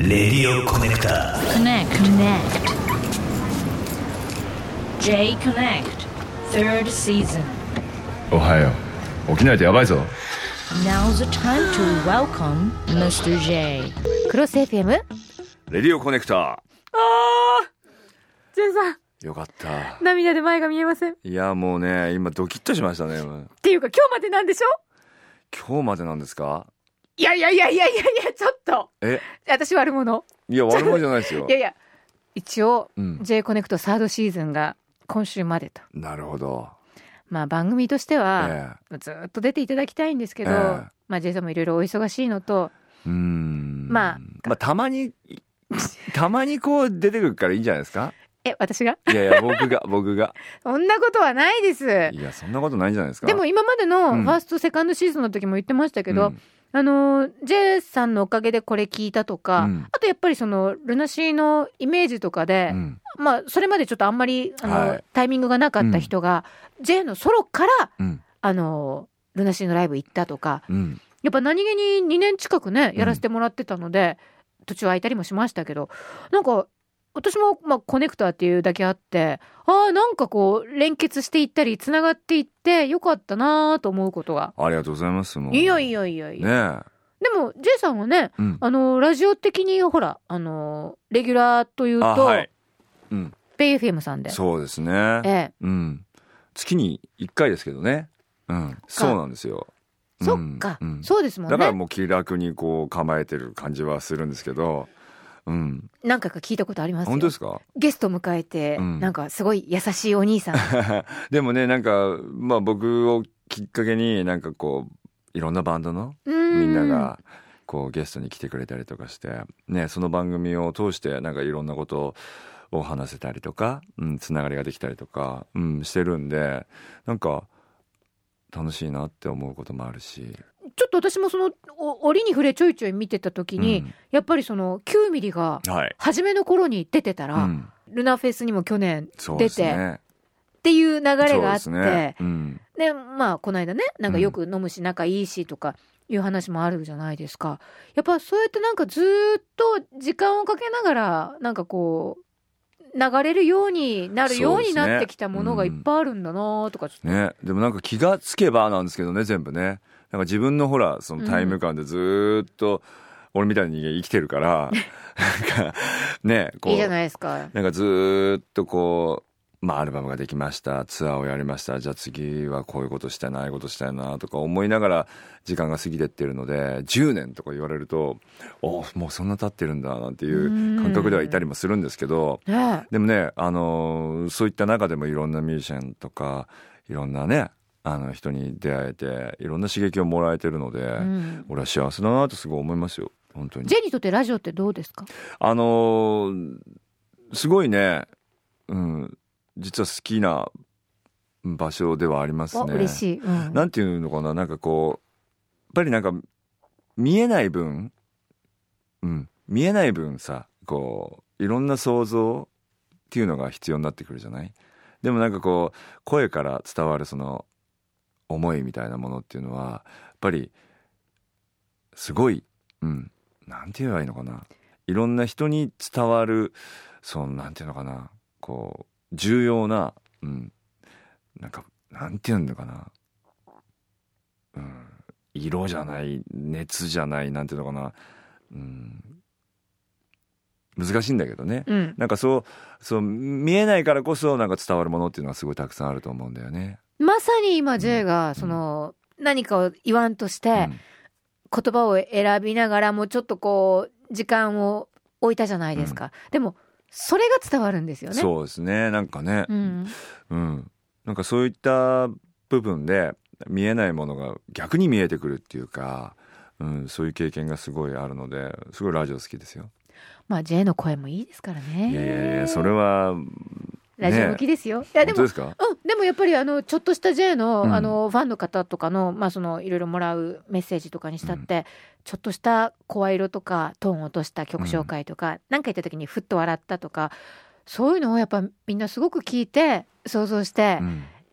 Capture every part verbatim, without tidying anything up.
Radio Connector Connect Connect J Connect Third Season おはよう。起きないとやばいぞ。 Now's the time to welcome ミスター J クロス エフエムレディオコネクター。 あー J さんよかった。 涙で前が見えません。 いやもうね、今ドキッとしましたね。 っていうか今日までなんでしょ。 今日までなんですか。 いやいやいやいやいやいや、ちょっとえ、 私悪者。 いや悪者じゃないですよ。 いやいや、一応、 うん、 J コネクトサードシーズンが今週までと。 なるほど。 まあ番組としては、えー、ずっと出ていただきたいんですけど、えー、まあ J さんもいろいろお忙しいのと、 うーん、 まあ、 まあたまにたまにこう出てくるからいいんじゃないですか。 え、私が？ いやいや僕が僕がそんなことはないです。 いやそんなことないんじゃないですか。 でも今までのファースト、うん、セカンドシーズンの時も言ってましたけど、うん、あの J さんのおかげでこれ聞いたとか、うん、あとやっぱりそのルナシーのイメージとかで、うん、まあそれまでちょっとあんまりあの、はい、タイミングがなかった人が、うん、J のソロから、うん、あのルナシーのライブ行ったとか、うん、やっぱ何気ににねん近くねやらせてもらってたので、うん、途中空いたりもしましたけど、なんか私もまあコネクターっていうだけあって、ああなんかこう連結していったりつながっていってよかったなと思うことが。 ありがとうございます。もういやいやいやいや、ね、でも J さんはね、うん、あのラジオ的にほらあのレギュラーというと、はい、うん、ベイ エフエム さんで。 そうですね、 ええ、 うん、月にいっかいですけどね、うん、そうなんですよ。 そっか、うん、そうですもんね。 だからもう気楽にこう構えてる感じはするんですけど、うん、 何回か聞いたことありますよ。 本当ですか。 ゲスト迎えて、うん、なんかすごい優しいお兄さんでもね、なんかまあ僕をきっかけになんかこういろんなバンドのみんながこうゲストに来てくれたりとかしてね、その番組を通してなんかいろんなことを話せたりとか、うん、つながりができたりとか、うん、してるんで、なんか楽しいなって思うこともあるし、 ちょっと私もその折に触れちょいちょい見てた時に、うん、やっぱりそのきゅうミリが初めの頃に出てたら、はい、ルナフェスにも去年出て、ね、っていう流れがあって、ね、うん、でまあこの間ねなんかよく飲むし仲いいしとかいう話もあるじゃないですか。やっぱそうやってなんかずっと時間をかけながらなんかこう流れるようになるようになってきたものがいっぱいあるんだなとかちょっと、 ね、でもなんか気がつけばなんですけどね、全部ね、なんか自分のほらそのタイム感でずっと俺みたいな人間生きてるから、うん、なんかねこういいじゃないですか。 なんかずっとこうまあアルバムができました、ツアーをやりました、じゃあ次はこういうことしたいな、ああいうことしたいなとか思いながら時間が過ぎてってるので、じゅうねんとか言われるとおもうそんな経ってるんだなんていう感覚ではいたりもするんですけど、でもねあのそういった中でもいろんなミュージシャンとかいろんなねあの人に出会えていろんな刺激をもらえてるので、うん、俺は幸せだなとすごい思いますよ本当に。 ジェにとってラジオってどうですか？ あのー、すごいね、うん、実は好きな場所ではありますね。 嬉しい、うん、 なんていうのかな、なんかこうやっぱりなんか見えない分、うん、見えない分さこういろんな想像っていうのが必要になってくるじゃない。でもなんかこう声から伝わるその思いみたいなものっていうのはやっぱりすごい、うん、なんて言えばいいのかな、いろんな人に伝わるそのなんていうのかな、こう重要な、うん、なんかなんていうのかな、うん、色じゃない熱じゃないなんていうのかな、うん、難しいんだけどね、うん、なんかそうそう見えないからこそなんか伝わるものっていうのはすごいたくさんあると思うんだよね。 まさに今 J がその何かを言わんとして言葉を選びながらもちょっとこう時間を置いたじゃないですか、うん、でもそれが伝わるんですよね。 そうですね、なんかね、うんうん、なんかそういった部分で見えないものが逆に見えてくるっていうか、うん、そういう経験がすごいあるのですごいラジオ好きですよ。 まあ J の声もいいですからね。 いやいやいやそれはラジオ向きですよ、ね、いやでも本当ですか？ うん、でもやっぱりあのちょっとした J の、うん、あのファンの方とかのまあそのいろいろもらうメッセージとかにしたって、うん、ちょっとした声色とかトーンを落とした曲紹介とか、うん、なんか言った時にふっと笑ったとか、そういうのをやっぱみんなすごく聞いて想像して、うん、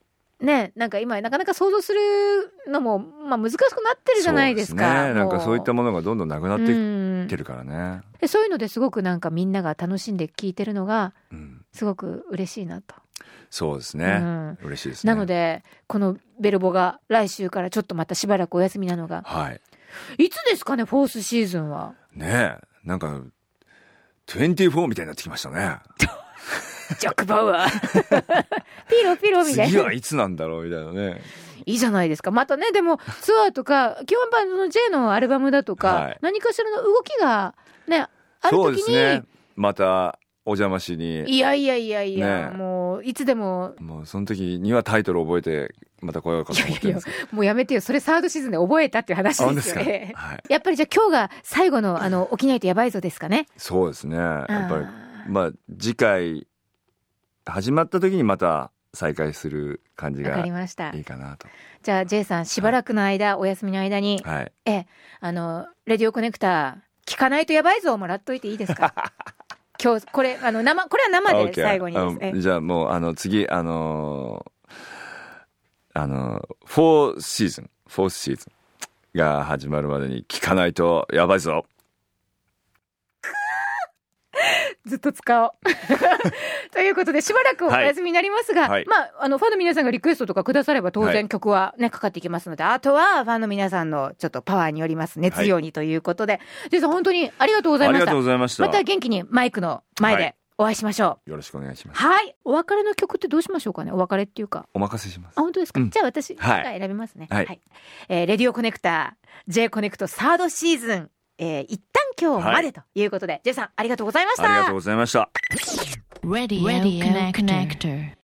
ね、なんか今なかなか想像するのも、まあ、難しくなってるじゃないですか。 そうですね、なんかそういったものがどんどんなくなっていってるからね。 でそういうのですごくなんかみんなが楽しんで聞いてるのがすごく嬉しいなと。 そうですね、うん、嬉しいですね。 なのでこのベルボが来週からちょっとまたしばらくお休みなのが、 はい、 いつですかね、フォースシーズンは。 ねえ、なんかにじゅうよんみたいになってきましたね。 ジャック・バウアーピロピロみたいな。 次はいつなんだろうみたいなね。 いいじゃないですか。またね、でもツアーとか基本版の J のアルバムだとか、はい、何かしらの動きがねある時に、そうですね、 またお邪魔しに。 いやいやいやいや、ね、もういつでも。 もうその時にはタイトル覚えてまた来ようかと思ってるんですけど。いやいや、 もうやめてよ、それサードシーズンで覚えたっていう話ですよね。はい、やっぱりじゃあ今日が最後のあの起きないとやばいぞですかね。 そうですね、やっぱりまあ次回始まった時にまた再開する感じがいいかなと。 じゃあ J さんしばらくの間、はい、お休みの間に、はい、えあのレディオコネクタ聞かないとやばいぞをもらっといていいですか。今日これあの生これは生で最後にですね。 じゃあもうあの次あのあのフォーシーズンフォーシーズンが始まるまでに聞かないとやばいぞ。 ずっと使おうということでしばらくお休みになりますが、はい、まあ、あのファンの皆さんがリクエストとかくだされば当然曲はね、はい、かかっていきますので、あとはファンの皆さんのちょっとパワーによります熱量にということで、ジェイさん本当にありがとうございました。 ありがとうございました。 また元気にマイクの前でお会いしましょう、はい、よろしくお願いします。 はい、お別れの曲ってどうしましょうかね。お別れっていうかお任せします。 あ、本当ですか、うん、じゃあ私が選びますね。はい、はい、えー、レディオコネクタ J コネクトサードシーズン、えー、一旦今日までということで、はい、J さんありがとうございました。 ありがとうございました。 Radio Connector